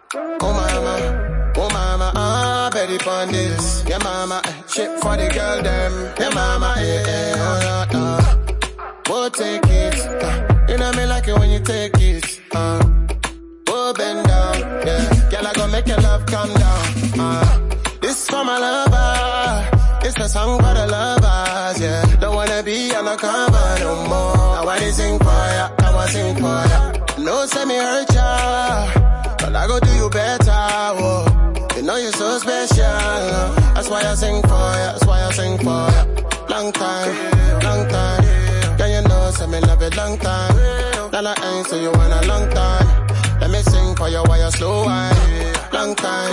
Oh mama, Betty pon this. Yeah mama, shit for the girl them. Yeah mama, we'll take it. You know me like it when you take it. Oh bend down, yeah. Girl I gon' make your love come down. This for my lover. It's a song for the lovers, yeah. Don't wanna be undercover no more. I wanna sing for ya, I wanna sing for ya. No say me hurt ya, but I go do you better, whoa. You know you're so special, that's why I sing for ya, that's why I sing for ya. Long time, yeah, you know, say me love it long time. Then I ain't so you want a long time. Let me sing for you while you slow wine. Long time,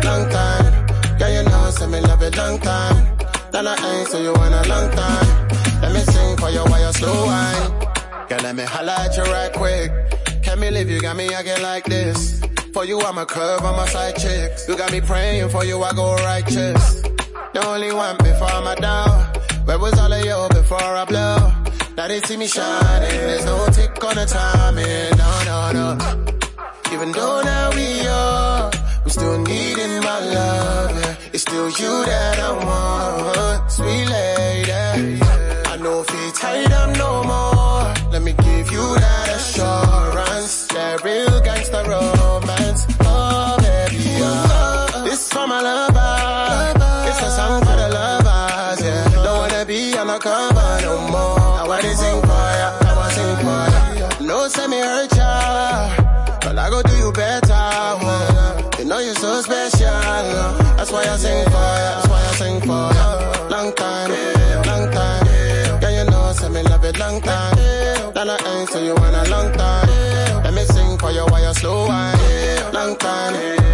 yeah, you know, say me love it long time. Then I ain't so you want a long time. Let me sing for you while you slow wine. Girl, let me holla at you right quick. Can't believe you got me again like this. For you, I'm a curve, I'm a side chick. You got me praying for you, I go righteous. The only one before my down. Where was all of you before I blow? Now they see me shining, there's no tick on the timing, no. Even though now we are, I'm still needing my love, yeah. It's still you that I want, sweet lady. I know if you tight up no more, let me give you that assurance, that real gangsta romance. Oh baby, this for my lover, it's a song for the lovers, yeah. Don't wanna be undercover no more. I wanna sing for ya, I wanna sing for ya. No say me hurt ya, but I go do you better, whoa. You know you're so special, that's why I sing for ya, that's why I sing for ya. Long time, yeah, you know, say me love it long time. Then I ain't so you want a long time. Let me sing for you while you slow wine. Long time,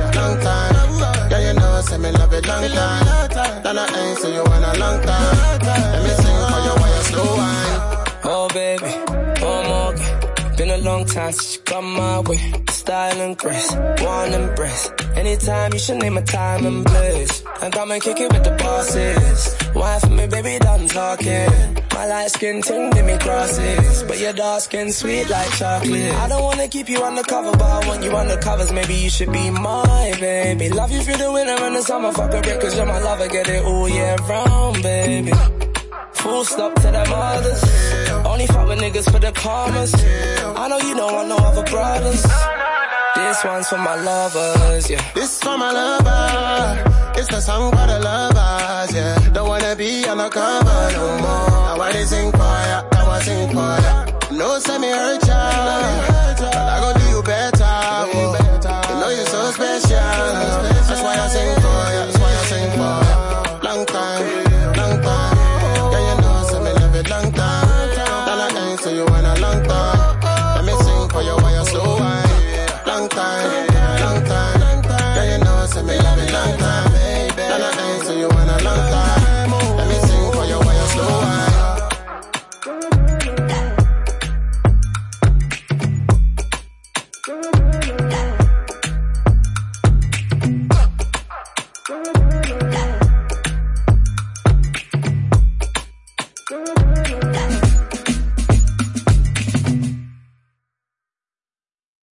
yeah, you know, say me love it long time. Then I ain't so you want a long time. Let me sing for you while you slow wine. Oh baby, oh Morgan, been a long time since you come my way. Style and grace, one embrace. Anytime you should name a time and place. And come and kick it with the bosses. Why for me, baby, done talking. My light skin ting, give me crosses. But your dark skin sweet like chocolate. I don't wanna keep you undercover, but I want you undercovers. Maybe you should be my baby. Love you through the winter and the summer. Fuck a break, cause you're my lover. Get it all year round, baby. Full stop to them others. Only fuck with niggas for the commas. I know you don't want no other brothers. This one's for my lovers, yeah. This for my lover. It's a song for the lovers, yeah. Don't wanna be undercover no more. I wanna sing for ya, I wanna sing for ya. No say me hurt ya, but I go do you better, whoa. You know you're so special, that's why I sing for ya, that's why I sing for ya. Long time, yeah, you know, say me love it long time. Then I ain't so you want a long time.